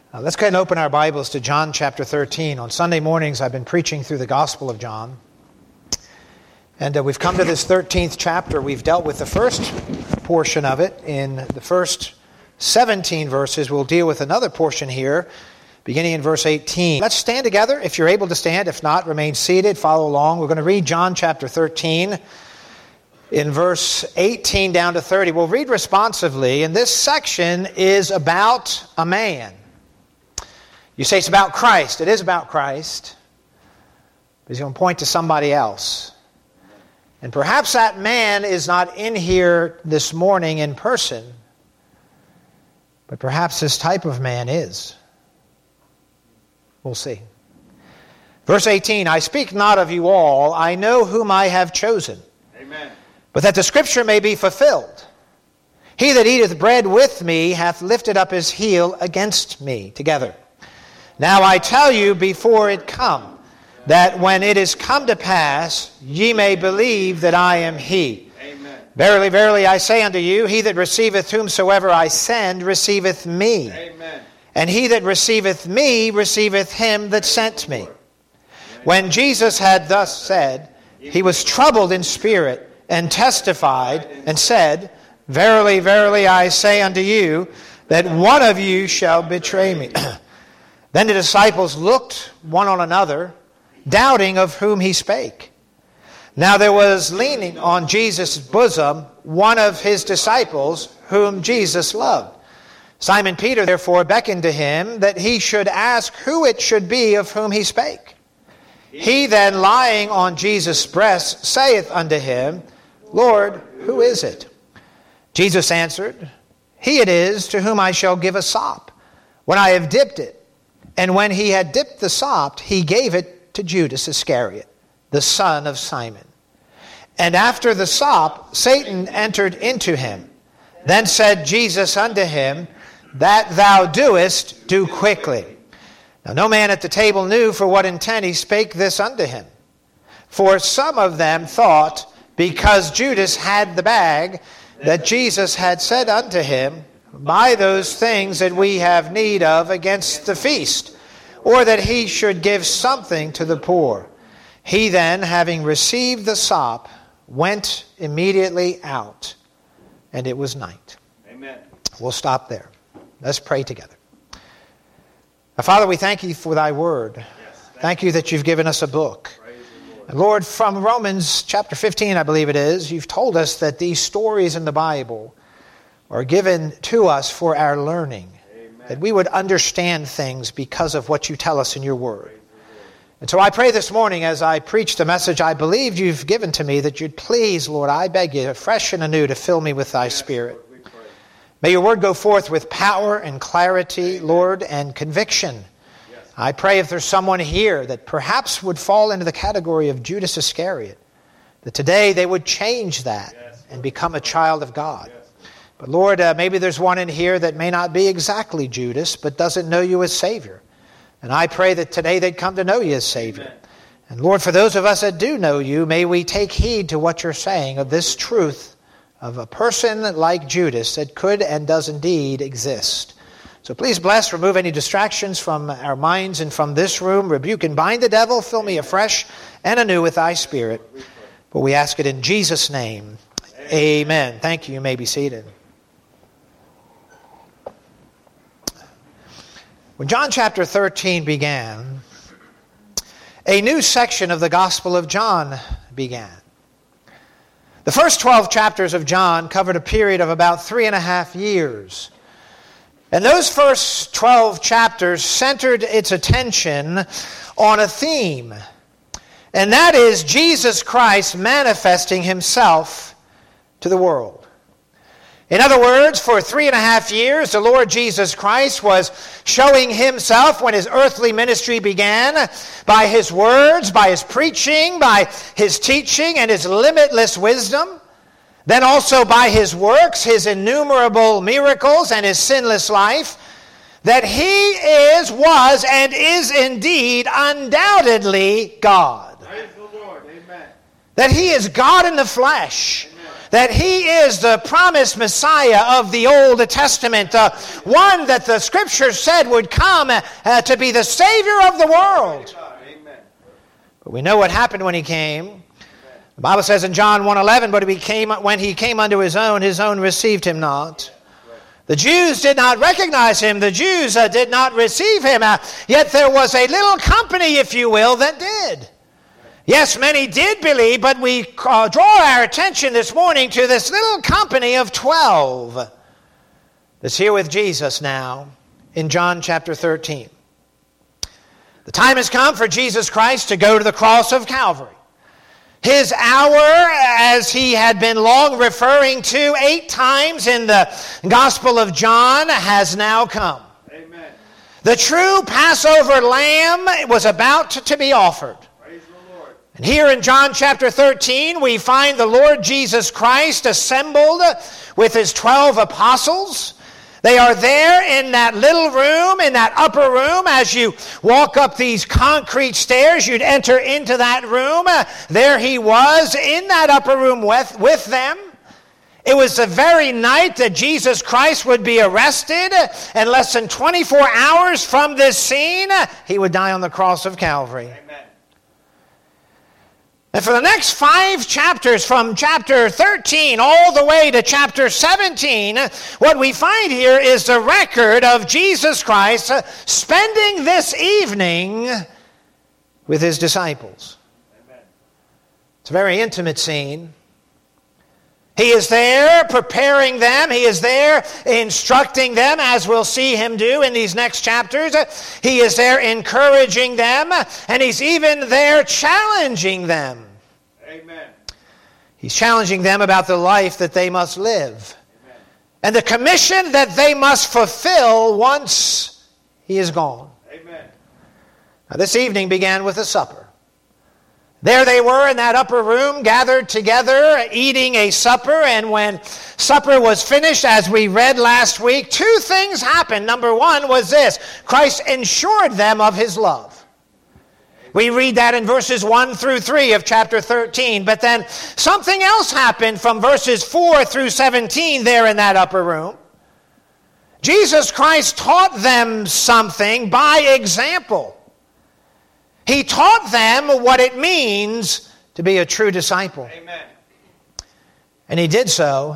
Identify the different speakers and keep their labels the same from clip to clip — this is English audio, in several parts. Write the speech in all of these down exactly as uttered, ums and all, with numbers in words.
Speaker 1: Uh, let's go ahead and open our Bibles to John chapter thirteen. On Sunday mornings, I've been preaching through the Gospel of John. And uh, we've come to this thirteenth chapter. We've dealt with the first portion of it in the first seventeen verses. We'll deal with another portion here, beginning in verse eighteen. Let's stand together if you're able to stand. If not, remain seated. Follow along. We're going to read John chapter thirteen. In verse eighteen down to thirty. We'll read responsively, and this section is about a man. You say it's about Christ. It is about Christ. But he's going to point to somebody else. And perhaps that man is not in here this morning in person, but perhaps this type of man is. We'll see. Verse eighteen, I speak not of you all, I know whom I have chosen.
Speaker 2: Amen.
Speaker 1: But that the scripture may be fulfilled. He that eateth bread with me hath lifted up his heel against me. Together. Now I tell you before it come, that when it is come to pass, ye may believe that I am he.
Speaker 2: Amen.
Speaker 1: Verily, verily, I say unto you, he that receiveth whomsoever I send receiveth me.
Speaker 2: Amen.
Speaker 1: And he that receiveth me receiveth him that sent me. When Jesus had thus said, he was troubled in spirit, and testified, and said, Verily, verily, I say unto you, that one of you shall betray me. Then the disciples looked one on another, doubting of whom he spake. Now there was leaning on Jesus' bosom one of his disciples, whom Jesus loved. Simon Peter therefore beckoned to him, that he should ask who it should be of whom he spake. He then, lying on Jesus' breast, saith unto him, Lord, who is it? Jesus answered, He it is to whom I shall give a sop, when I have dipped it. And when he had dipped the sop, he gave it to Judas Iscariot, the son of Simon. And after the sop, Satan entered into him. Then said Jesus unto him, That thou doest, do quickly. Now no man at the table knew for what intent he spake this unto him. For some of them thought, because Judas had the bag, that Jesus had said unto him, Buy those things that we have need of against the feast, or that he should give something to the poor. He then, having received the sop, went immediately out, and it was night.
Speaker 2: Amen.
Speaker 1: We'll stop there. Let's pray together. Now, Father, we thank you for thy word.
Speaker 2: Yes, thank,
Speaker 1: thank you that you've given us a book.
Speaker 2: Praise the Lord.
Speaker 1: And Lord, from Romans chapter fifteen, I believe it is, you've told us that these stories in the Bible are given to us for our learning.
Speaker 2: Amen.
Speaker 1: That we would understand things because of what you tell us in your word. And so I pray this morning as I preach the message I believe you've given to me, that you'd please, Lord, I beg you, fresh and anew, to fill me with thy
Speaker 2: Yes,
Speaker 1: Spirit.
Speaker 2: Lord, we pray.
Speaker 1: May your word go forth with power and clarity,
Speaker 2: Amen.
Speaker 1: Lord, and conviction.
Speaker 2: Yes.
Speaker 1: I pray if there's someone here that perhaps would fall into the category of Judas Iscariot, that today they would change that
Speaker 2: Yes,
Speaker 1: and become a child of God.
Speaker 2: Yes.
Speaker 1: But Lord, uh, maybe there's one in here that may not be exactly Judas, but doesn't know you as Savior. And I pray that today they'd come to know you as Savior.
Speaker 2: Amen.
Speaker 1: And Lord, for those of us that do know you, may we take heed to what you're saying of this truth of a person like Judas that could and does indeed exist. So please bless, remove any distractions from our minds and from this room. Rebuke and bind the devil. Fill me afresh and anew with thy Spirit. For we ask it in Jesus' name. Amen. Amen. Thank you. You may be seated. When John chapter thirteen began, a new section of the Gospel of John began. The first twelve chapters of John covered a period of about three and a half years. And those first twelve chapters centered its attention on a theme. And that is Jesus Christ manifesting himself to the world. In other words, for three and a half years, the Lord Jesus Christ was showing himself when his earthly ministry began by his words, by his preaching, by his teaching, and his limitless wisdom. Then also by his works, his innumerable miracles, and his sinless life, that he is, was, and is indeed undoubtedly God.
Speaker 2: Praise the Lord. Amen.
Speaker 1: That he is God in the flesh. that he is the promised Messiah of the Old Testament, uh, one that the Scripture said would come uh, to be the Savior of the world. But we know what happened when he came. The Bible says in John one eleven, but he came, when he came unto his own, his own received him not. The Jews did not recognize him. The Jews uh, did not receive him. Uh, yet there was a little company, if you will, that did. Yes, many did believe, but we uh, draw our attention this morning to this little company of twelve that's here with Jesus now in John chapter thirteen. The time has come for Jesus Christ to go to the cross of Calvary. His hour, as he had been long referring to eight times in the Gospel of John, has now come. Amen. The true Passover lamb was about to be offered. Praise the Lord. And here in John chapter thirteen, we find the Lord Jesus Christ assembled with his twelve apostles. They are there in that little room, in that upper room. As you walk up these concrete stairs, you'd enter into that room. Uh, there he was in that upper room with, with them. It was the very night that Jesus Christ would be arrested. And less than twenty-four hours from this scene, he would die on the cross of Calvary. Amen. And for the next five chapters, from chapter thirteen all the way to chapter seventeen, what we find here is the record of Jesus Christ spending this evening with his disciples. Amen. It's a very intimate scene. He is there preparing them. He is there instructing them, as we'll see him do in these next chapters. He is there encouraging them, and he's even there challenging them. Amen. He's challenging them about the life that they must live. Amen. And the commission that they must fulfill once he is gone. Amen. Now, this evening began with a supper. There they were in that upper room, gathered together, eating a supper. And when supper was finished, as we read last week, two things happened. Number one was this: Christ assured them of his love. We read that in verses one through three of chapter thirteen. But then something else happened from verses four through seventeen there in that upper room. Jesus Christ taught them something by example. He taught them what it means to be a true disciple. Amen. And he did so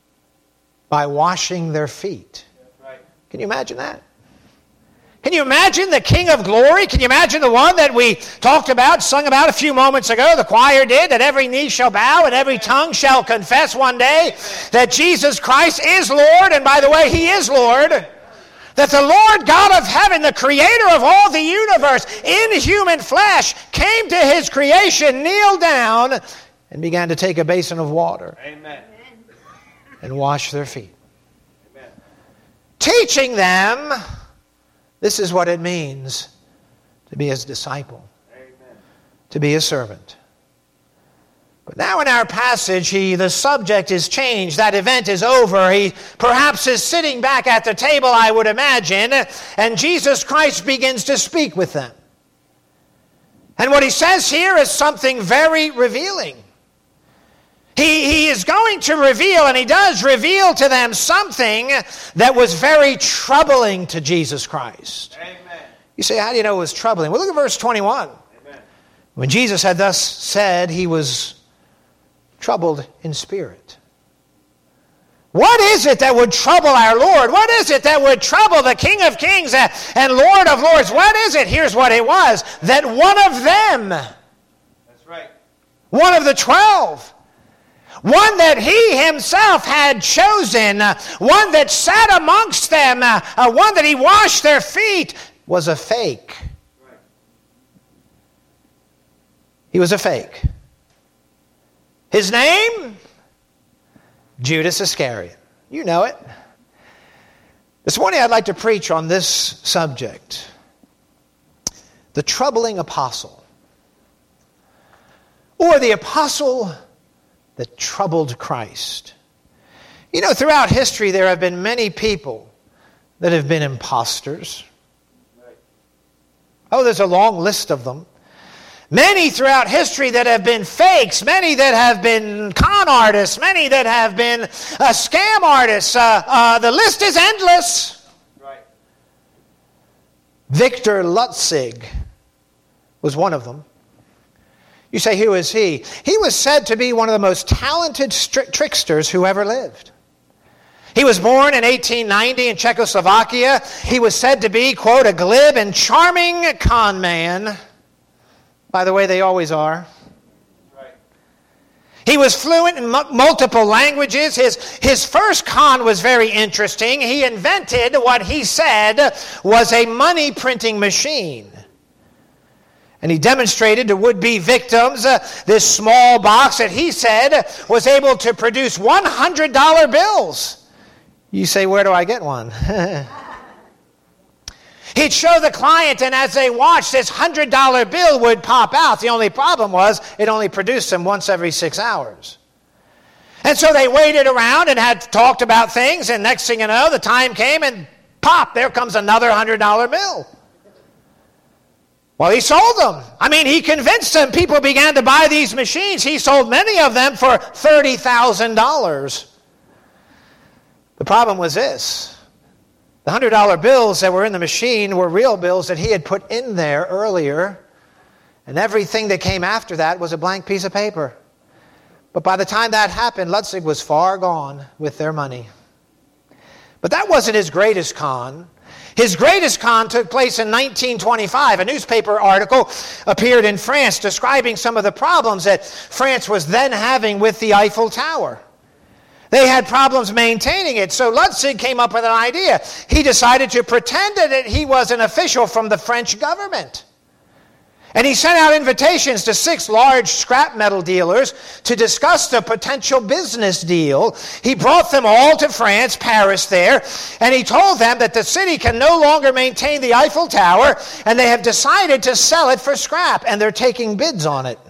Speaker 1: by washing their feet. Right. Can you imagine that? Can you imagine the King of Glory? Can you imagine the one that we talked about, sung about a few moments ago? The choir did, that every knee shall bow and every tongue shall confess one day that Jesus Christ is Lord. And by the way, he is Lord. That the Lord God of heaven, the creator of all the universe, in human flesh, came to his creation, kneeled down, and began to take a basin of water. Amen. And wash their feet. Amen. Teaching them, this is what it means to be his disciple. Amen. To be a servant. But now in our passage, he, the subject is changed. That event is over. He perhaps is sitting back at the table, I would imagine, and Jesus Christ begins to speak with them. And what he says here is something very revealing. He, he is going to reveal, and he does reveal to them something that was very troubling to Jesus Christ. Amen. You say, how do you know it was troubling? Well, look at verse twenty-one. Amen. When Jesus had thus said, he was troubled in spirit. What is it that would trouble our Lord? What is it that would trouble the King of Kings and Lord of Lords? What is it? Here's what it was. That one of them, that's right, one of the twelve, one that he himself had chosen, one that sat amongst them, one that he washed their feet, was a fake. Right. He was a fake. His name? Judas Iscariot. You know it. This morning I'd like to preach on this subject. The troubling apostle. Or the apostle that troubled Christ. You know, throughout history there have been many people that have been imposters. Oh, there's a long list of them. Many throughout history that have been fakes, many that have been con artists, many that have been uh, scam artists. Uh, uh, the list is endless.
Speaker 2: Right.
Speaker 1: Victor Lutzig was one of them. You say, who is he? He was said to be one of the most talented stri- tricksters who ever lived. He was born in eighteen ninety in Czechoslovakia. He was said to be, quote, a glib and charming con man. By the way, they always are.
Speaker 2: Right.
Speaker 1: He was fluent in mu- multiple languages. His, his first con was very interesting. He invented what he said was a money printing machine. And he demonstrated to would-be victims uh, this small box that he said was able to produce one hundred dollar bills. You say, where do I get one? He'd show the client, and as they watched, this one hundred dollar bill would pop out. The only problem was it only produced them once every six hours. And so they waited around and had talked about things, and next thing you know, the time came, and pop, there comes another one hundred dollar bill. Well, he sold them. I mean, he convinced them. People began to buy these machines. He sold many of them for thirty thousand dollars. The problem was this. The one hundred dollar bills that were in the machine were real bills that he had put in there earlier, and everything that came after that was a blank piece of paper. But by the time that happened, Lutzig was far gone with their money. But that wasn't his greatest con. His greatest con took place in nineteen twenty-five. A newspaper article appeared in France describing some of the problems that France was then having with the Eiffel Tower. They had problems maintaining it, so Lutzig came up with an idea. He decided to pretend that he was an official from the French government. And he sent out invitations to six large scrap metal dealers to discuss the potential business deal. He brought them all to France, Paris there, and he told them that the city can no longer maintain the Eiffel Tower, and they have decided to sell it for scrap, and they're taking bids on it.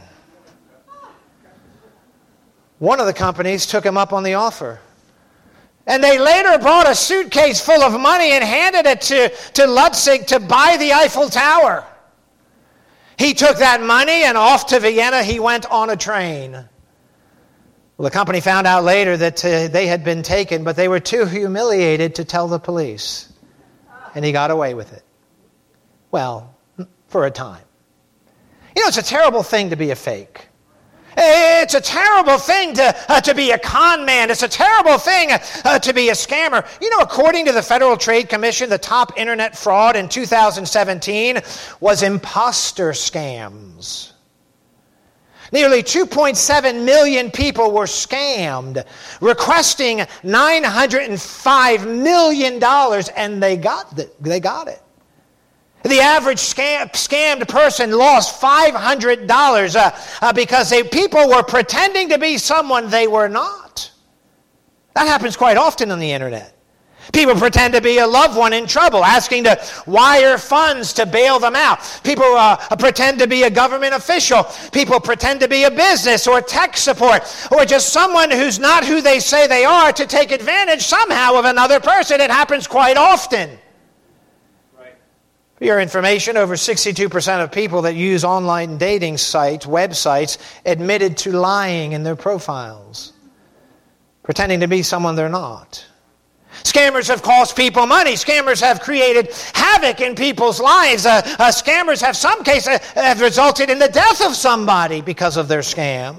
Speaker 1: One of the companies took him up on the offer. And they later brought a suitcase full of money and handed it to, to Lutzig to buy the Eiffel Tower. He took that money and off to Vienna he went on a train. Well, the company found out later that uh, they had been taken, but they were too humiliated to tell the police. And he got away with it. Well, for a time. You know, it's a terrible thing to be a fake. It's a terrible thing to, uh, to be a con man. It's a terrible thing uh, to be a scammer. You know, according to the Federal Trade Commission, the top internet fraud in two thousand seventeen was imposter scams. Nearly two point seven million people were scammed, requesting nine hundred five million dollars, and they got it. They got it. The average scam, scammed person lost five hundred dollars uh, uh, because they, people were pretending to be someone they were not. That happens quite often on the internet. People pretend to be a loved one in trouble, asking to wire funds to bail them out. People uh, pretend to be a government official. People pretend to be a business or tech support or just someone who's not who they say they are to take advantage somehow of another person. It happens quite often. For your information, over sixty-two percent of people that use online dating sites, websites, admitted to lying in their profiles, pretending to be someone they're not. Scammers have cost people money. Scammers have created havoc in people's lives. Uh, uh, scammers have some cases have resulted in the death of somebody because of their scam.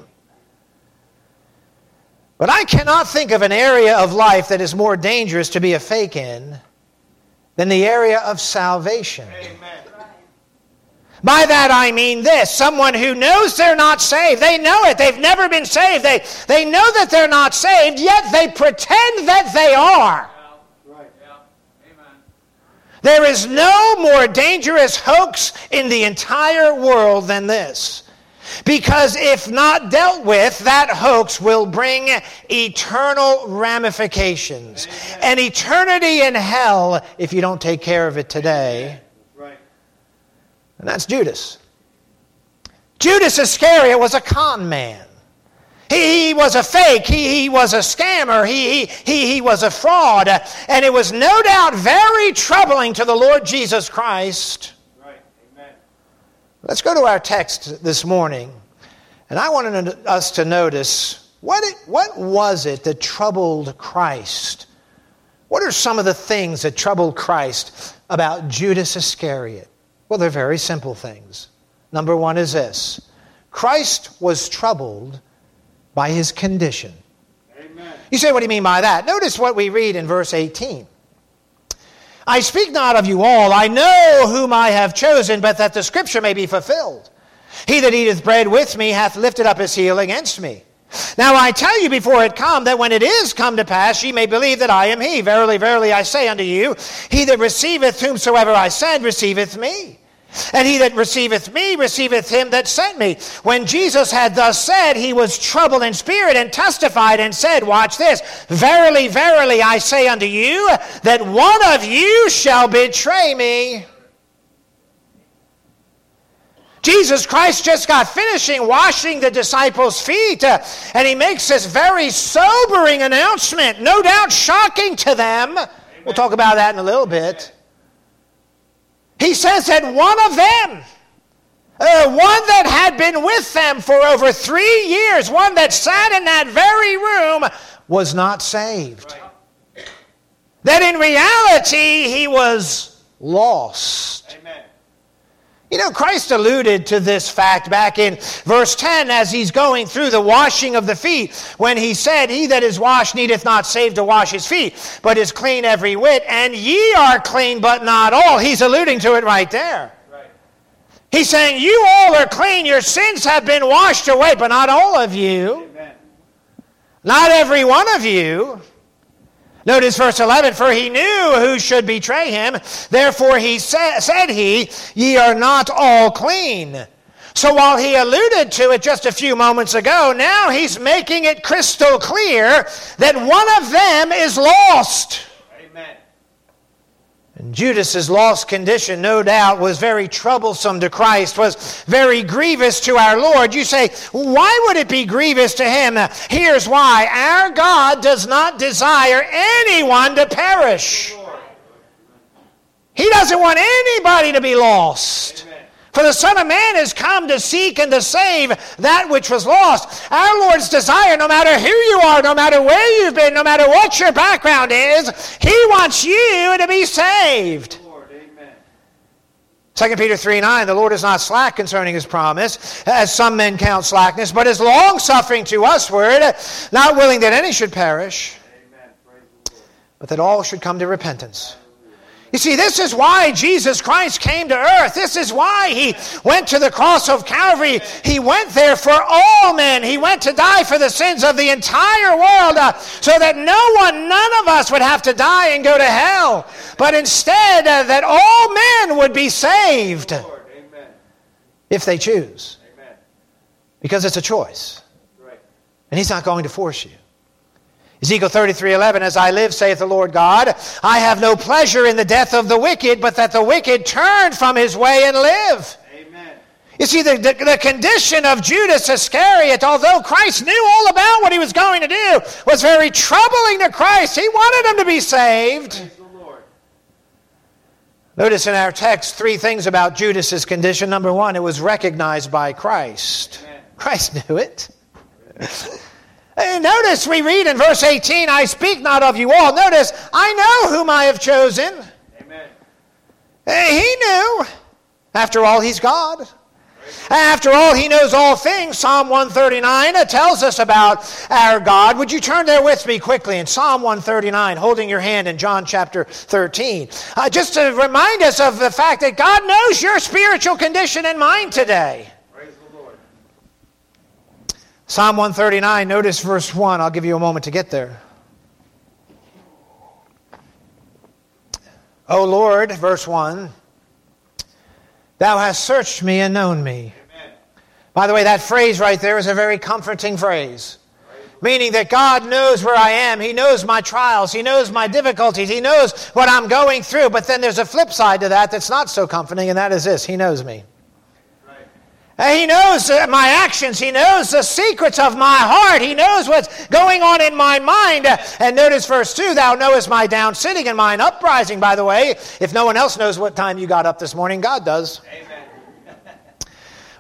Speaker 1: But I cannot think of an area of life that is more dangerous to be a fake in than the area of salvation.
Speaker 2: Amen.
Speaker 1: By that I mean this. Someone who knows they're not saved. They know it. They've never been saved. They, they know that they're not saved, yet they pretend that they are.
Speaker 2: Yeah. Right. Yeah. Amen.
Speaker 1: There is no more dangerous hoax in the entire world than this. Because if not dealt with, that hoax will bring eternal ramifications.
Speaker 2: Amen.
Speaker 1: An eternity in hell if you don't take care of it today.
Speaker 2: Right.
Speaker 1: And that's Judas. Judas Iscariot was a con man. He, he was a fake. He, he was a scammer. He, he, he was a fraud. And it was no doubt very troubling to the Lord Jesus Christ.
Speaker 2: Right. Amen.
Speaker 1: Let's go to our text this morning. And I wanted us to notice, what, it, what was it that troubled Christ? What are some of the things that troubled Christ about Judas Iscariot? Well, they're very simple things. Number one is this. Christ was troubled by his condition.
Speaker 2: Amen.
Speaker 1: You say, what do you mean by that? Notice what we read in verse eighteen. I speak not of you all. I know whom I have chosen, but that the scripture may be fulfilled. He that eateth bread with me hath lifted up his heel against me. Now I tell you before it come, that when it is come to pass, ye may believe that I am he. Verily, verily, I say unto you, he that receiveth whomsoever I send receiveth me. And he that receiveth me receiveth him that sent me. When Jesus had thus said, he was troubled in spirit, and testified and said, watch this, verily, verily, I say unto you, that one of you shall betray me. Jesus Christ just got finishing washing the disciples' feet, uh, and he makes this very sobering announcement, no doubt shocking to them. Amen. We'll talk about that in a little bit. He says that one of them, uh, one that had been with them for over three years, one that sat in that very room, was not saved. Right. That in reality, he was lost.
Speaker 2: Amen.
Speaker 1: You know, Christ alluded to this fact back in verse ten as he's going through the washing of the feet, when he said, he that is washed needeth not save to wash his feet, but is clean every whit, and ye are clean, but not all. He's alluding to it right there.
Speaker 2: Right.
Speaker 1: He's saying, you all are clean, your sins have been washed away, but not all of you.
Speaker 2: Amen.
Speaker 1: Not every one of you. Notice verse eleven, for he knew who should betray him, therefore he sa- said he, ye are not all clean. So while he alluded to it just a few moments ago, now he's making it crystal clear that one of them is lost.
Speaker 2: Amen.
Speaker 1: And Judas's lost condition, no doubt, was very troublesome to Christ, was very grievous to our Lord. You say, why would it be grievous to him? Here's why. Our God does not desire anyone to perish. He doesn't want anybody to be lost.
Speaker 2: Amen.
Speaker 1: For the Son of Man is come to seek and to save that which was lost. Our Lord's desire, no matter who you are, no matter where you've been, no matter what your background is, he wants you to be saved.
Speaker 2: Lord, amen.
Speaker 1: Second Peter three nine, the Lord is not slack concerning his promise, as some men count slackness, but is long-suffering to usward, not willing that any should perish,
Speaker 2: Amen. Praise the Lord.
Speaker 1: but that all should come to repentance. You see, this is why Jesus Christ came to earth. This is why he went to the cross of Calvary. He went there for all men. He went to die for the sins of the entire world, uh, so that no one, none of us would have to die and go to hell. But instead, uh, that all men would be saved,
Speaker 2: Lord, amen.
Speaker 1: if they choose.
Speaker 2: Amen.
Speaker 1: Because it's a choice.
Speaker 2: Right.
Speaker 1: And he's not going to force you. Ezekiel thirty-three eleven, as I live, saith the Lord God, I have no pleasure in the death of the wicked, but that the wicked turn from his way and live.
Speaker 2: Amen.
Speaker 1: You see, the, the, the condition of Judas Iscariot, although Christ knew all about what he was going to do, was very troubling to Christ. He wanted him to be saved.
Speaker 2: Praise the Lord.
Speaker 1: Notice in our text three things about Judas's condition. Number one, it was recognized by Christ.
Speaker 2: Amen.
Speaker 1: Christ knew it. And notice we read in verse eighteen, I speak not of you all. Notice, I know whom I have chosen.
Speaker 2: Amen.
Speaker 1: He knew. After all, he's God. After all, he knows all things. Psalm one thirty-nine tells us about our God. Would you turn there with me quickly in Psalm one thirty-nine, holding your hand in John chapter thirteen. Uh, just to remind us of the fact that God knows your spiritual condition and mine today.
Speaker 2: Praise the Lord.
Speaker 1: Psalm one thirty-nine, notice verse one. I'll give you a moment to get there. O Lord, verse one, thou hast searched me and known me.
Speaker 2: Amen.
Speaker 1: By the way, that phrase right there is a very comforting phrase. Meaning that God knows where I am. He knows my trials. He knows my difficulties. He knows what I'm going through. But then there's a flip side to that that's not so comforting, and that is this. He knows me. And he knows my actions. He knows the secrets of my heart. He knows what's going on in my mind. And notice verse two, thou knowest my down sitting and mine uprising. By the way, if no one else knows what time you got up this morning, God does.
Speaker 2: Amen.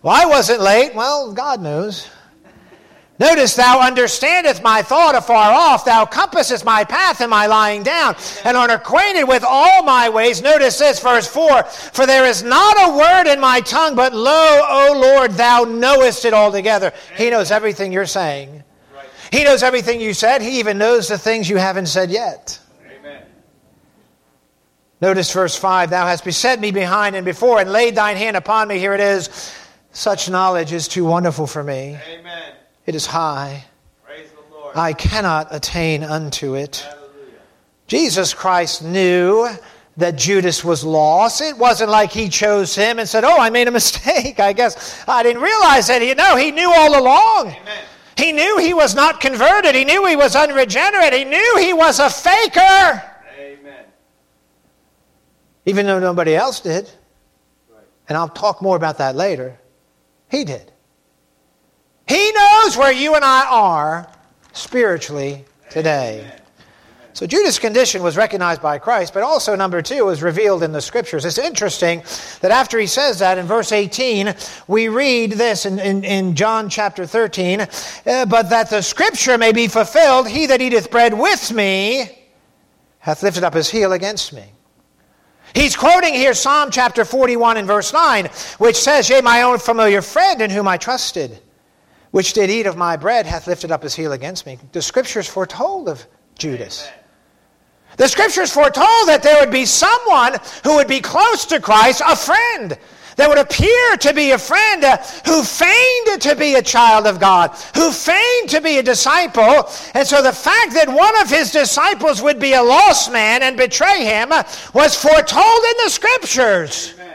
Speaker 1: Well, I wasn't late. Well, God knows. Notice, thou understandest my thought afar off. Thou compassest my path and my lying down, and art acquainted with all my ways. Notice this, verse four. For there is not a word in my tongue, but lo, O Lord, thou knowest it altogether. He knows everything you're saying. He knows everything you said. He even knows the things you haven't said yet.
Speaker 2: Amen.
Speaker 1: Notice verse five. Thou hast beset me behind and before, and laid thine hand upon me. Here it is. Such knowledge is too wonderful for me.
Speaker 2: Amen.
Speaker 1: It is high.
Speaker 2: Praise the Lord.
Speaker 1: I cannot attain unto it.
Speaker 2: Hallelujah.
Speaker 1: Jesus Christ knew that Judas was lost. It wasn't like he chose him and said, oh, I made a mistake. I guess I didn't realize that. He, no, he knew all along.
Speaker 2: Amen.
Speaker 1: He knew he was not converted. He knew he was unregenerate. He knew he was a faker.
Speaker 2: Amen.
Speaker 1: Even though nobody else did.
Speaker 2: Right.
Speaker 1: And I'll talk more about that later. He did. He knows where you and I are spiritually today.
Speaker 2: Amen.
Speaker 1: So Judas' condition was recognized by Christ, but also, number two, was revealed in the Scriptures. It's interesting that after he says that in verse eighteen, we read this in, in, in John chapter thirteen, uh, but that the Scripture may be fulfilled, he that eateth bread with me hath lifted up his heel against me. He's quoting here Psalm chapter forty-one and verse nine, which says, yea, my own familiar friend in whom I trusted, which did eat of my bread, hath lifted up his heel against me. The Scriptures foretold of Judas.
Speaker 2: Amen.
Speaker 1: The Scriptures foretold that there would be someone who would be close to Christ, a friend, that would appear to be a friend, uh, who feigned to be a child of God, who feigned to be a disciple. And so the fact that one of his disciples would be a lost man and betray him uh, was foretold in the Scriptures.
Speaker 2: Amen.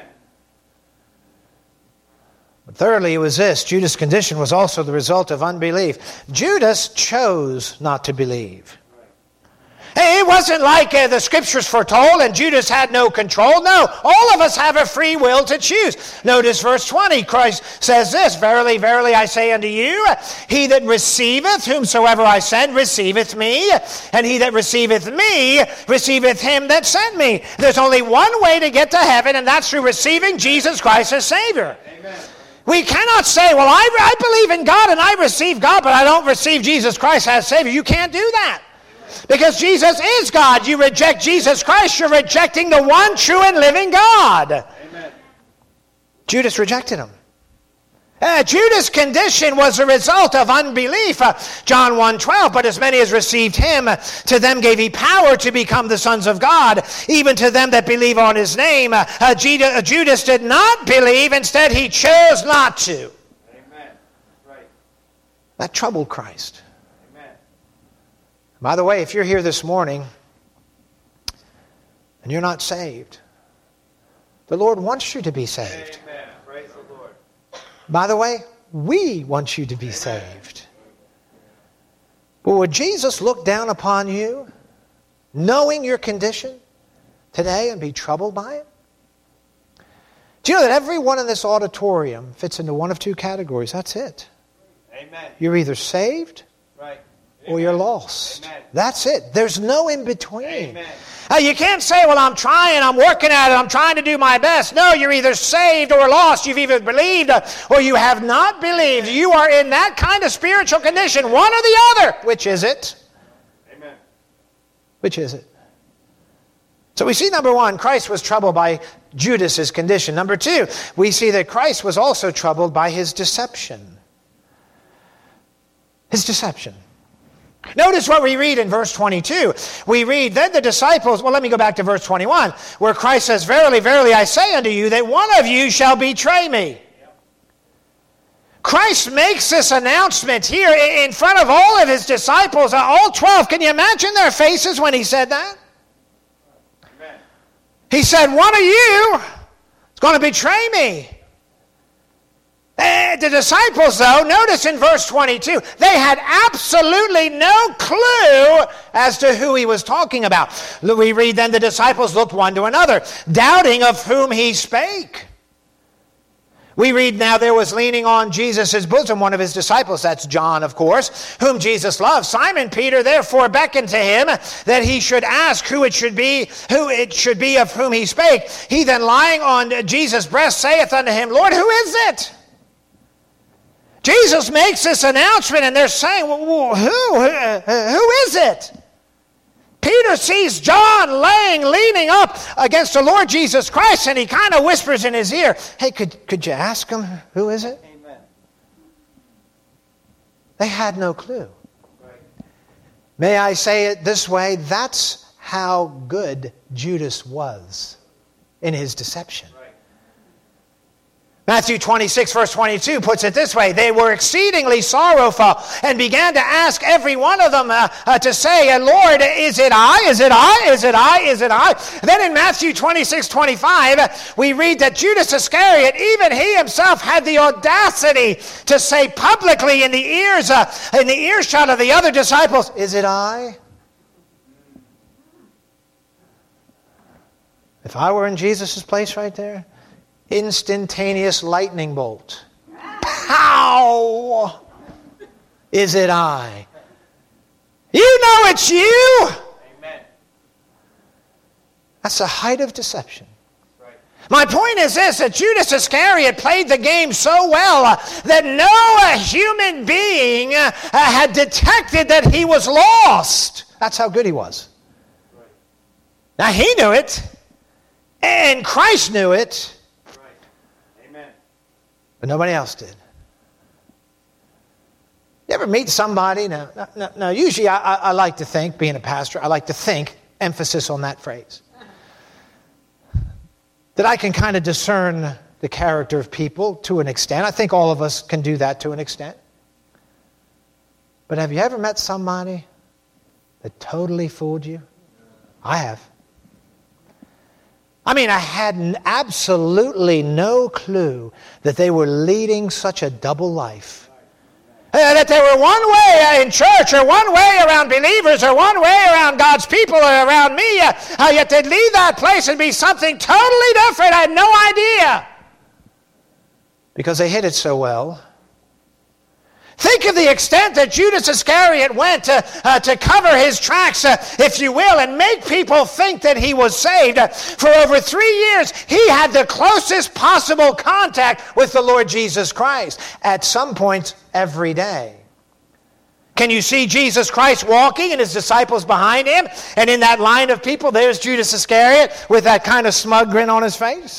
Speaker 1: But thirdly, it was this. Judas' condition was also the result of unbelief. Judas chose not to believe. Hey, it wasn't like uh, the Scriptures foretold and Judas had no control. No, all of us have a free will to choose. Notice verse twenty. Christ says this, verily, verily, I say unto you, he that receiveth whomsoever I send receiveth me, and he that receiveth me receiveth him that sent me. There's only one way to get to heaven, and that's through receiving Jesus Christ as Savior.
Speaker 2: Amen.
Speaker 1: We cannot say, well, I, I believe in God and I receive God, but I don't receive Jesus Christ as Savior. You can't do that. Because Jesus is God. You reject Jesus Christ, you're rejecting the one true and living God.
Speaker 2: Amen.
Speaker 1: Judas rejected him. Uh, Judas' condition was a result of unbelief. Uh, John one twelve, but as many as received him, uh, to them gave he power to become the sons of God, even to them that believe on his name. Uh, uh, Judas, uh, Judas did not believe, instead he chose not to.
Speaker 2: Amen. Right.
Speaker 1: That troubled Christ.
Speaker 2: Amen.
Speaker 1: By the way, if you're here this morning and you're not saved, the Lord wants you to be saved.
Speaker 2: Amen. Praise the Lord.
Speaker 1: By the way, we want you to be saved. But would Jesus look down upon you, knowing your condition today, and be troubled by it? Do you know that everyone in this auditorium fits into one of two categories? That's it.
Speaker 2: Amen.
Speaker 1: You're either saved
Speaker 2: Right.
Speaker 1: or you're lost.
Speaker 2: Amen.
Speaker 1: That's it. There's no in between.
Speaker 2: Amen.
Speaker 1: Uh, you can't say, well, I'm trying, I'm working at it, I'm trying to do my best. No, you're either saved or lost. You've either believed or you have not believed. You are in that kind of spiritual condition, one or the other. Which is it?
Speaker 2: Amen.
Speaker 1: Which is it? So we see, number one, Christ was troubled by Judas's condition. Number two, we see that Christ was also troubled by his deception. His deception. Notice what we read in verse twenty-two. We read, then the disciples, well, let me go back to verse twenty-one, where Christ says, verily, verily, I say unto you, that one of you shall betray me. Christ makes this announcement here in front of all of his disciples, all twelve. Can you imagine their faces when he said that?
Speaker 2: Amen.
Speaker 1: He said, one of you is going to betray me. Uh, the disciples, though, notice in verse twenty-two, they had absolutely no clue as to who he was talking about. We read, then the disciples looked one to another, doubting of whom he spake. We read, now there was leaning on Jesus' bosom one of his disciples, that's John, of course, whom Jesus loved. Simon Peter therefore beckoned to him that he should ask who it should be, who it should be of whom he spake. He then lying on Jesus' breast saith unto him, Lord, who is it? Jesus makes this announcement and they're saying, well, who, who is it? Peter sees John laying, leaning up against the Lord Jesus Christ, and he kind of whispers in his ear, hey, could, could you ask him, who is it?
Speaker 2: Amen.
Speaker 1: They had no clue. Right. May I say it this way? That's how good Judas was in his deception. Right. Matthew twenty-six, verse twenty-two puts it this way. They were exceedingly sorrowful and began to ask every one of them uh, uh, to say, Lord, is it I? Is it I? Is it I? Is it I? Then in Matthew twenty-six, twenty-five, uh, we read that Judas Iscariot, even he himself, had the audacity to say publicly in the ears, uh, in the earshot of the other disciples, is it I? If I were in Jesus' place right there, instantaneous lightning bolt. Pow! Is it I? You know it's you!
Speaker 2: Amen.
Speaker 1: That's the height of deception.
Speaker 2: Right.
Speaker 1: My point is this, that Judas Iscariot played the game so well uh, that no uh, human being uh, uh, had detected that he was lost. That's how good he was.
Speaker 2: Right.
Speaker 1: Now he knew it, and Christ knew it, but nobody else did. You ever meet somebody? Now, now, now usually I, I, I like to think, being a pastor, I like to think, emphasis on that phrase, that I can kind of discern the character of people to an extent. I think all of us can do that to an extent. But have you ever met somebody that totally fooled you? I have. I mean, I had absolutely no clue that they were leading such a double life. Uh, that they were one way in church, or one way around believers, or one way around God's people, or around me, uh, uh, yet they'd leave that place and be something totally different. I had no idea. Because they hid it so well. Think of the extent that Judas Iscariot went to, uh, to cover his tracks, uh, if you will, and make people think that he was saved. Uh, for over three years, he had the closest possible contact with the Lord Jesus Christ, at some point every day. Can you see Jesus Christ walking and his disciples behind him? And in that line of people, there's Judas Iscariot with that kind of smug grin on his face.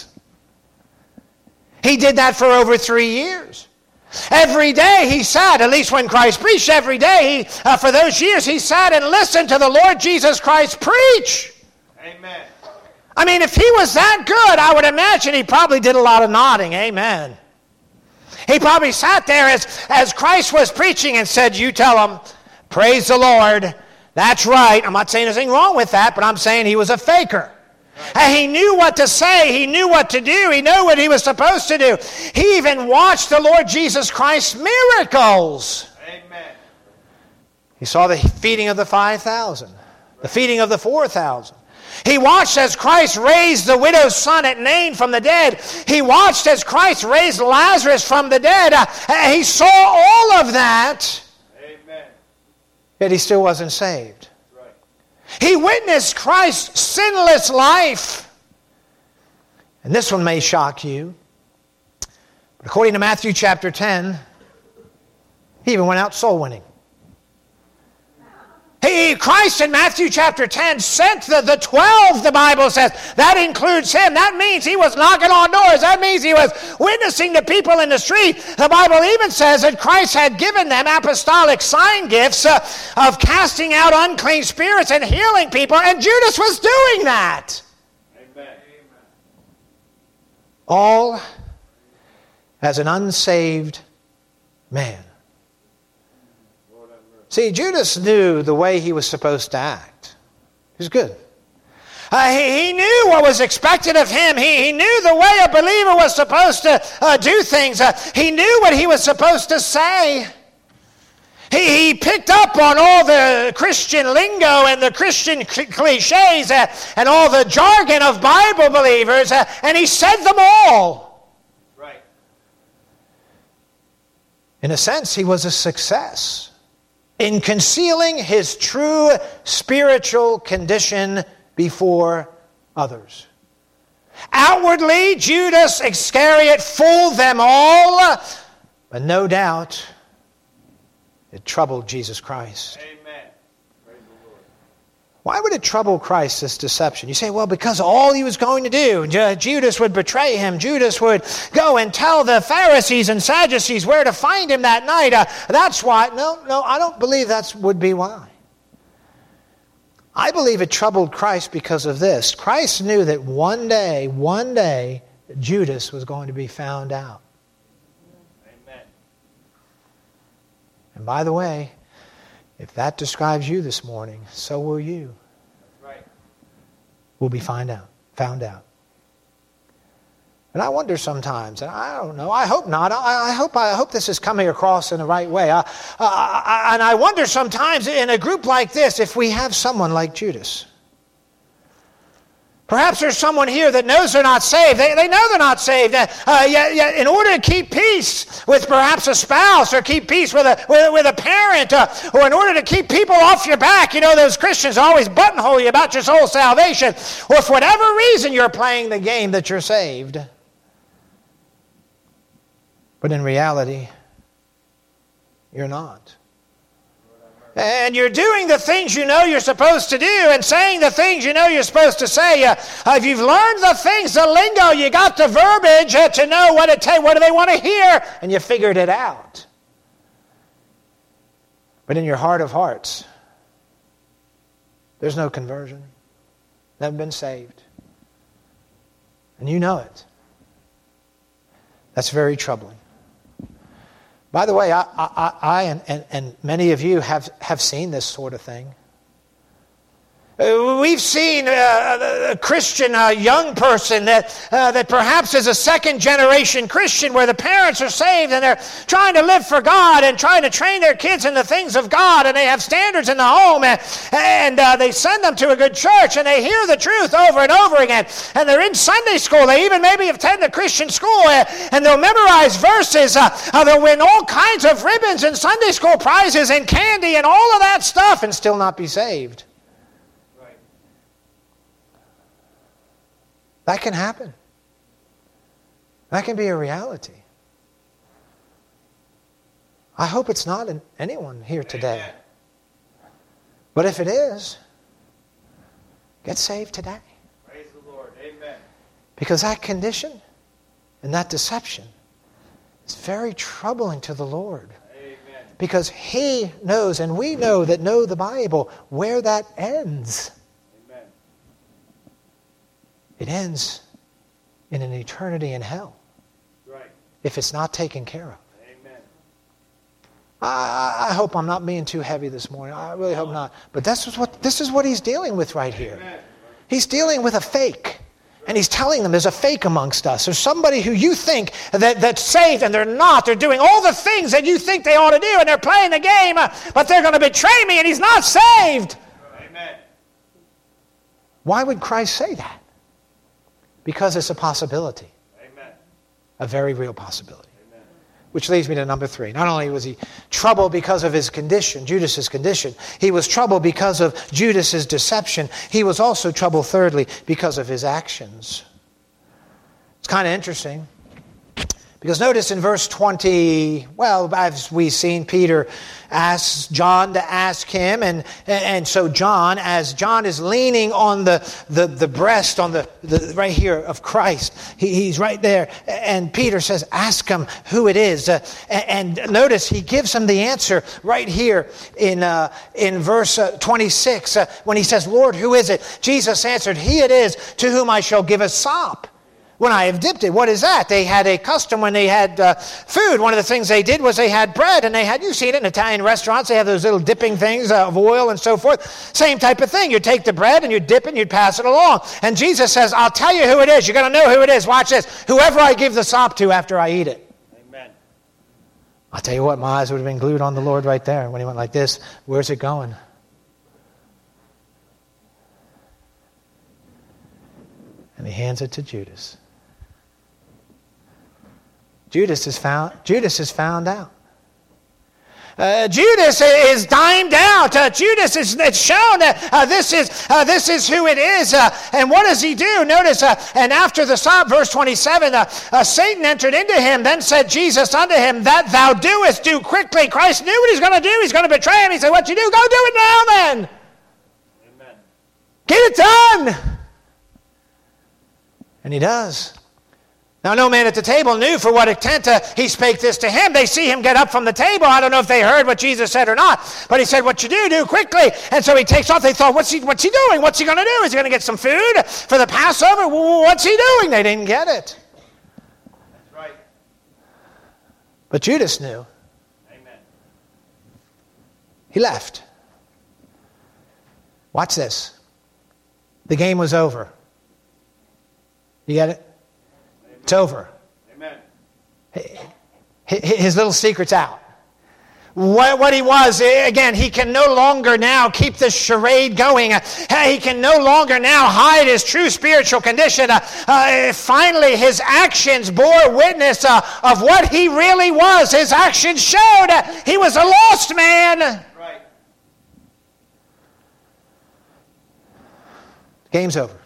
Speaker 1: He did that for over three years. Every day he sat, at least when Christ preached, every day he, uh, for those years he sat and listened to the Lord Jesus Christ preach.
Speaker 2: Amen.
Speaker 1: I mean, if he was that good, I would imagine he probably did a lot of nodding. Amen. He probably sat there as, as Christ was preaching and said, you tell him, praise the Lord. That's right. I'm not saying there's anything wrong with that, but I'm saying he was a faker. And he knew what to say. He knew what to do. He knew what he was supposed to do. He even watched the Lord Jesus Christ's miracles.
Speaker 2: Amen.
Speaker 1: He saw the feeding of the five thousand, the feeding of the four thousand. He watched as Christ raised the widow's son at Nain from the dead. He watched as Christ raised Lazarus from the dead. Uh, he saw all of that.
Speaker 2: Amen.
Speaker 1: Yet he still wasn't saved. He witnessed Christ's sinless life. And this one may shock you. But according to Matthew chapter ten, he even went out soul winning. He, Christ in Matthew chapter ten sent the, the twelve, the Bible says. That includes him. That means he was knocking on doors. That means he was witnessing to people in the street. The Bible even says that Christ had given them apostolic sign gifts uh, of casting out unclean spirits and healing people. And Judas was doing that.
Speaker 2: Amen.
Speaker 1: All as an unsaved man. See, Judas knew the way he was supposed to act. He was good. Uh, he, he knew what was expected of him. He, he knew the way a believer was supposed to uh, do things. Uh, he knew what he was supposed to say. He, he picked up on all the Christian lingo and the Christian cl- cliches uh, and all the jargon of Bible believers, uh, and he said them all.
Speaker 2: Right.
Speaker 1: In a sense, he was a success in concealing his true spiritual condition before others. Outwardly, Judas Iscariot fooled them all, But no doubt, it troubled Jesus Christ.
Speaker 2: Amen. Praise the Lord.
Speaker 1: Why would it trouble Christ, this deception? You say, well, because all he was going to do, Ju- Judas would betray him. Judas would go and tell the Pharisees and Sadducees where to find him that night. Uh, that's why. No, no, I don't believe that would be why. I believe it troubled Christ because of this. Christ knew that one day, one day, Judas was going to be found out.
Speaker 2: Amen.
Speaker 1: And by the way, if that describes you this morning, so will you.
Speaker 2: That's right.
Speaker 1: Will be find out, found out. And I wonder sometimes, and I don't know, I hope not. I, I hope I hope this is coming across in the right way. I, I, I, and I wonder sometimes in a group like this if we have someone like Judas. Perhaps there's someone here that knows they're not saved. They, they know they're not saved. Uh, yet, yet in order to keep peace with perhaps a spouse or keep peace with a, with, with a parent uh, or in order to keep people off your back, you know, those Christians always buttonhole you about your soul salvation. Or for whatever reason you're playing the game that you're saved. But in reality, you're not. And you're doing the things you know you're supposed to do and saying the things you know you're supposed to say. Uh, if you've learned the things, the lingo, you got the verbiage uh, to know what it ta- what do they want to hear, and you figured it out. But in your heart of hearts, there's no conversion. Never been saved. And you know it. That's very troubling. By the way, I, I, I and, and, and many of you have, have seen this sort of thing. Uh, we've seen uh, a Christian, a young person that uh, that perhaps is a second generation Christian where the parents are saved and they're trying to live for God and trying to train their kids in the things of God, and they have standards in the home, and, and uh, they send them to a good church and they hear the truth over and over again, and they're in Sunday school. They even maybe attend a Christian school, uh, and they'll memorize verses. Uh, uh, they'll win all kinds of ribbons and Sunday school prizes and candy and all of that stuff and still not be saved. That can happen. That can be a reality. I hope it's not in anyone here today.
Speaker 2: Amen.
Speaker 1: But if it is, get saved today.
Speaker 2: Praise the Lord. Amen.
Speaker 1: Because that condition and that deception is very troubling to the Lord.
Speaker 2: Amen.
Speaker 1: Because He knows, and we know that know the Bible, where that ends. It ends in an eternity in hell.
Speaker 2: Right.
Speaker 1: If it's not taken care of.
Speaker 2: Amen.
Speaker 1: I, I hope I'm not being too heavy this morning. I really hope not. But this is what this is what he's dealing with right here.
Speaker 2: Amen.
Speaker 1: He's dealing with a fake. And he's telling them there's a fake amongst us. There's somebody who you think that, that's saved and they're not. They're doing all the things that you think they ought to do and they're playing the game, uh, but they're going to betray me and he's not saved.
Speaker 2: Amen.
Speaker 1: Why would Christ say that? Because it's a possibility.
Speaker 2: Amen.
Speaker 1: A very real possibility.
Speaker 2: Amen.
Speaker 1: Which leads me to number three. Not only was he troubled because of his condition, Judas's condition, he was troubled because of Judas's deception. He was also troubled, thirdly, because of his actions. It's kind of interesting. Because notice in verse twenty, well, as we've seen, Peter asks John to ask him. And, and so John, as John is leaning on the, the, the breast, on the, the right here of Christ, he, he's right there. And Peter says, ask him who it is. Uh, and, and notice he gives him the answer right here in, uh, in verse uh, twenty-six. Uh, when he says, Lord, who is it? Jesus answered, he it is to whom I shall give a sop when I have dipped it. What is that? They had a custom when they had uh, food. One of the things they did was they had bread, and they had, you've seen it in Italian restaurants, they have those little dipping things uh, of oil and so forth. Same type of thing. You take the bread and you dip it and you pass it along. And Jesus says, I'll tell you who it is. You're going to know who it is. Watch this. Whoever I give the sop to after I eat it.
Speaker 2: Amen.
Speaker 1: I'll tell you what, my eyes would have been glued on the Lord right there when he went like this. Where's it going? And he hands it to Judas. Judas is found, Judas is found out. Uh, Judas is dimed out. Uh, Judas is it's shown that uh, this is uh, this is who it is. Uh, and what does he do? Notice, uh, and after the psalm, verse twenty-seven, uh, uh, Satan entered into him. Then said Jesus unto him, that thou doest, do quickly. Christ knew what he's going to do. He's going to betray him. He said, what you do? Go do it now then.
Speaker 2: Amen.
Speaker 1: Get it done. And he does. Now, no man at the table knew for what intent uh, he spake this to him. They see him get up from the table. I don't know if they heard what Jesus said or not, but he said, what you do, do quickly. And so he takes off. They thought, what's he, what's he doing? What's he going to do? Is he going to get some food for the Passover? What's he doing? They didn't get it.
Speaker 2: That's right.
Speaker 1: But Judas knew.
Speaker 2: Amen.
Speaker 1: He left. Watch this. The game was over. You get it? It's over.
Speaker 2: Amen.
Speaker 1: His little secret's out. What, what he was, again, he can no longer now keep this charade going. He can no longer now hide his true spiritual condition. Uh, uh, finally, his actions bore witness uh, of what he really was. His actions showed uh, he was a lost man.
Speaker 2: Right.
Speaker 1: Game's over.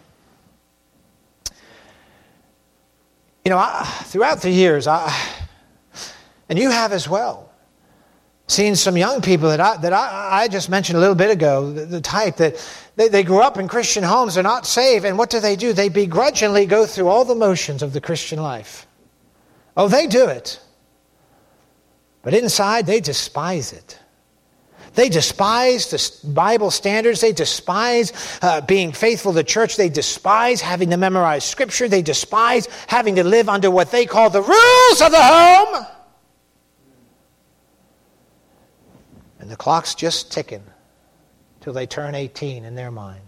Speaker 1: You know, I, throughout the years, I, and you have as well, seen some young people that I, that I, I just mentioned a little bit ago, the, the type that they, they grew up in Christian homes, they're not saved, and what do they do? They begrudgingly go through all the motions of the Christian life. Oh, they do it. But inside, they despise it. They despise the Bible standards. They despise uh, being faithful to church. They despise having to memorize Scripture. They despise having to live under what they call the rules of the home. And the clock's just ticking till they turn eighteen in their mind.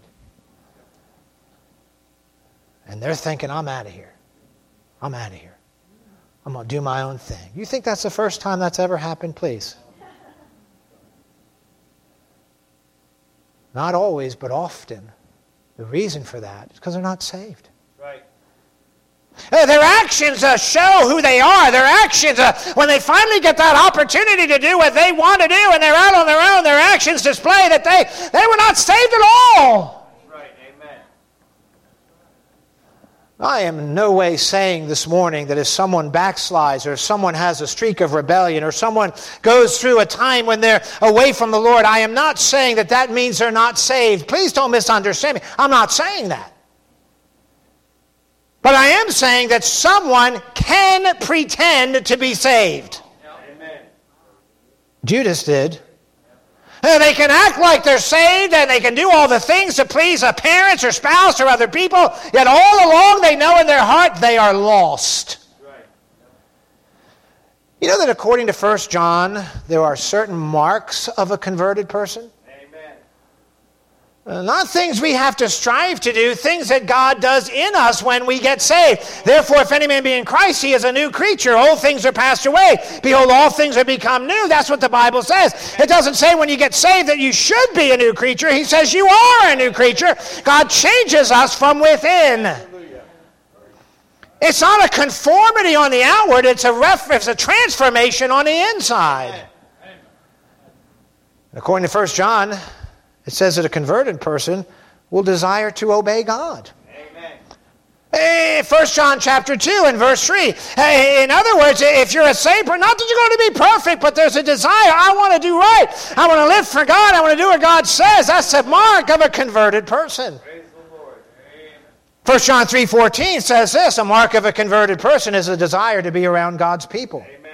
Speaker 1: And they're thinking, I'm out of here. I'm out of here. I'm going to do my own thing. You think that's the first time that's ever happened? Please. Not always, but often. The reason for that is because they're not saved.
Speaker 2: Right.
Speaker 1: Uh, their actions uh, show who they are. Their actions, uh, when they finally get that opportunity to do what they want to do and they're out on their own, their actions display that they, they were not saved at all.
Speaker 2: Right. Amen.
Speaker 1: I am in no way saying this morning that if someone backslides or if someone has a streak of rebellion or someone goes through a time when they're away from the Lord, I am not saying that that means they're not saved. Please don't misunderstand me. I'm not saying that. But I am saying that someone can pretend to be saved.
Speaker 2: Amen.
Speaker 1: Judas did. They can act like they're saved and they can do all the things to please a parents or spouse or other people, yet all along they know in their heart they are lost.
Speaker 2: Right.
Speaker 1: You know that according to First John, there are certain marks of a converted person?
Speaker 2: Amen.
Speaker 1: Uh, not things we have to strive to do, things that God does in us when we get saved. Therefore, if any man be in Christ, he is a new creature. Old things are passed away. Behold, all things are become new. That's what the Bible says. It doesn't say when you get saved that you should be a new creature. He says you are a new creature. God changes us from within. It's not a conformity on the outward. It's a, ref- it's a transformation on the inside. According to First John, it says that a converted person will desire to obey God.
Speaker 2: Amen.
Speaker 1: Hey, First John chapter two and verse three. Hey, in other words, if you're a saved person, not that you're going to be perfect, but there's a desire. I want to do right. I want to live for God. I want to do what God says. That's the mark of a converted person.
Speaker 2: Praise the Lord. Amen.
Speaker 1: First John three fourteen says this, a mark of a converted person is a desire to be around God's people.
Speaker 2: Amen.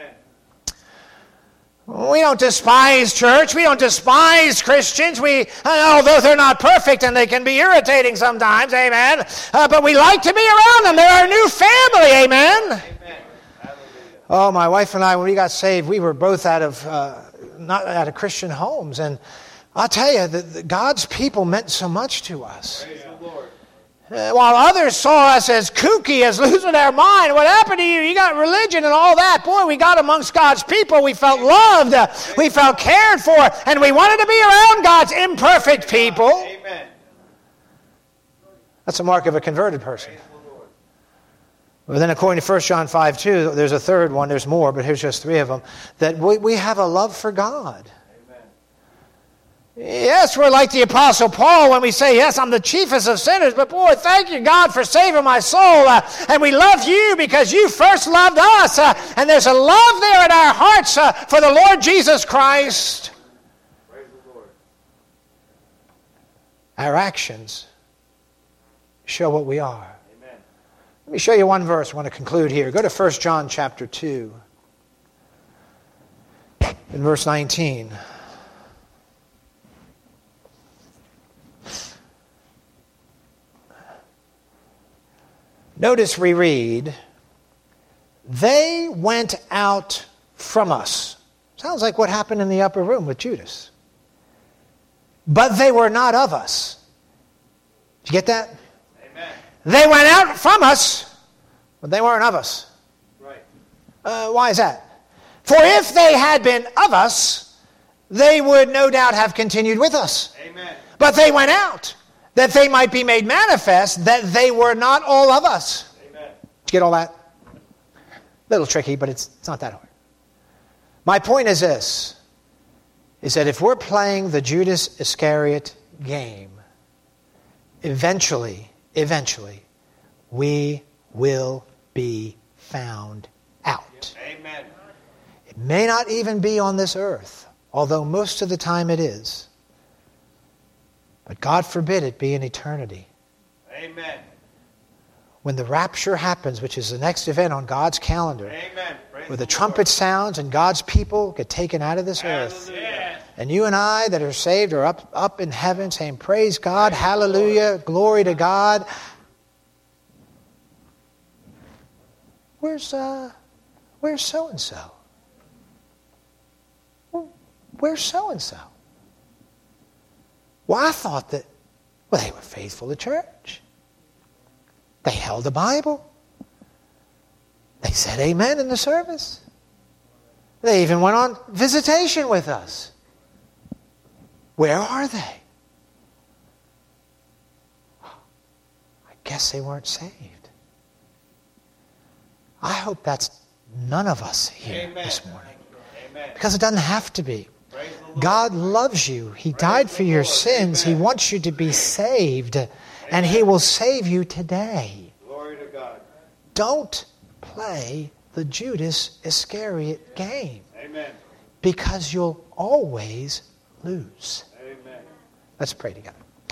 Speaker 1: We don't despise church. We don't despise Christians. We, although they're not perfect and they can be irritating sometimes, amen. Uh, but we like to be around them. They're our new family, amen.
Speaker 2: Amen.
Speaker 1: Oh, my wife and I, when we got saved, we were both out of uh, not out of Christian homes, and I'll tell you that God's people meant so much to us.
Speaker 2: Praise the Lord.
Speaker 1: Uh, while others saw us as kooky, as losing our mind, what happened to you? You got religion and all that. Boy, we got amongst God's people. We felt loved. Uh, we felt cared for. And we wanted to be around God's imperfect people.
Speaker 2: Amen.
Speaker 1: That's a mark of a converted person.
Speaker 2: Praise the Lord.
Speaker 1: Well, then according to First John five two, there's a third one, there's more, but here's just three of them, that we, we have a love for God.
Speaker 2: Amen.
Speaker 1: Yes, we're like the Apostle Paul when we say, yes, I'm the chiefest of sinners, but boy, thank you, God, for saving my soul. Uh, and we love you because you first loved us. Uh, and there's a love there in our hearts uh, for the Lord Jesus Christ.
Speaker 2: Praise the Lord.
Speaker 1: Our actions show what we are.
Speaker 2: Amen.
Speaker 1: Let me show you one verse. I want to conclude here. Go to First John chapter two. In verse nineteen. Notice we read, they went out from us. Sounds like what happened in the upper room with Judas. But they were not of us. Did you get that?
Speaker 2: Amen.
Speaker 1: They went out from us, but they weren't of us.
Speaker 2: Right.
Speaker 1: Uh, why is that? For if they had been of us, they would no doubt have continued with us.
Speaker 2: Amen.
Speaker 1: But they went out, that they might be made manifest that they were not all of us.
Speaker 2: Amen.
Speaker 1: Did you get all that? A little tricky, but it's, it's not that hard. My point is this, is that if we're playing the Judas Iscariot game, eventually, eventually, we will be found out.
Speaker 2: Amen.
Speaker 1: It may not even be on this earth, although most of the time it is. But God forbid it be in eternity.
Speaker 2: Amen.
Speaker 1: When the rapture happens, which is the next event on God's calendar,
Speaker 2: Amen. Praise
Speaker 1: where the
Speaker 2: Lord.
Speaker 1: trumpet sounds and God's people get taken out of this earth.
Speaker 2: Hallelujah.
Speaker 1: And you and I that are saved are up, up in heaven saying, praise God, hallelujah, glory to God. Where's, uh, where's so-and-so? Where's so-and-so? Well, I thought that, well, they were faithful to church. They held the Bible. They said amen in the service. They even went on visitation with us. Where are they? I guess they weren't saved. I hope that's none of us here
Speaker 2: Amen.
Speaker 1: this morning.
Speaker 2: Amen.
Speaker 1: Because it doesn't have to be.
Speaker 2: Praise the Lord.
Speaker 1: God loves you. He died for your sins. He wants you to be saved. And He will save you today.
Speaker 2: Glory to God.
Speaker 1: Don't play the Judas Iscariot game.
Speaker 2: Amen.
Speaker 1: Because you'll always lose.
Speaker 2: Amen.
Speaker 1: Let's pray together.